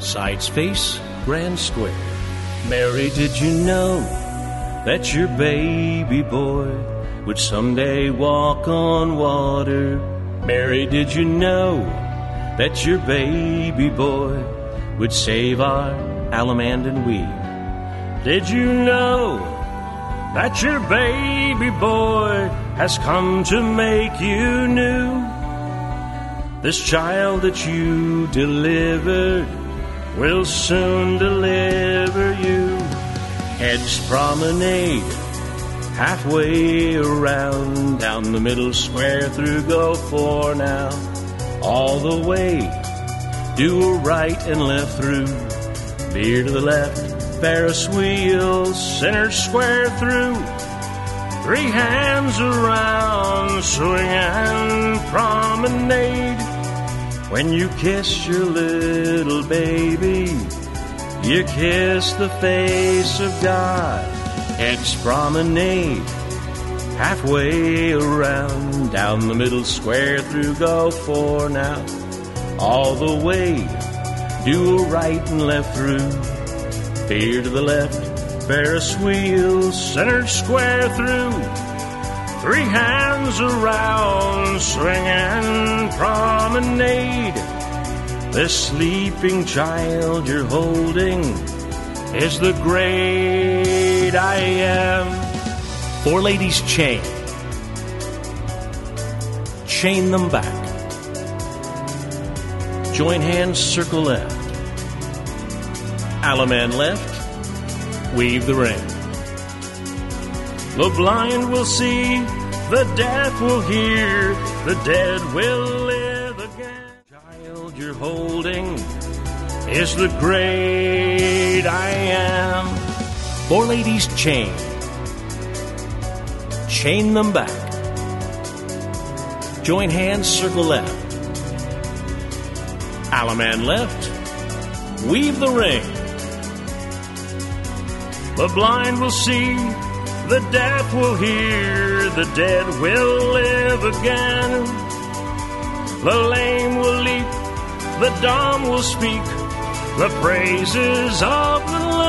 Sides face Grand Square. Mary, did you know that your baby boy would someday walk on water? Mary, did you know that your baby boy would save our Alamandan weed? Did you know that your baby boy has come to make you new? This child that you delivered will soon deliver you. Heads promenade halfway around, down the middle square through go for now. All the way, do a right and left through. Veer to the left, Ferris wheel, center square through. 3 hands around, swing and promenade. When you kiss your little baby, you kiss the face of God. Heads promenade halfway around, down the middle square through go for now. All the way, do a right and left through. Veer to the left, Ferris wheel, center square through. 3 hands around, swing and promenade. This sleeping child you're holding is the great I Am. 4 ladies chain. Chain them back. Join hands, circle left. Alaman left, weave the ring. The blind will see, the deaf will hear, the dead will live again. Child you're holding is the great I Am. 4 ladies chain. Chain them back. Join hands, circle left. Alaman left, weave the ring. The blind will see, the deaf will hear, the dead will live again. The lame will leap, the dumb will speak, the praises of the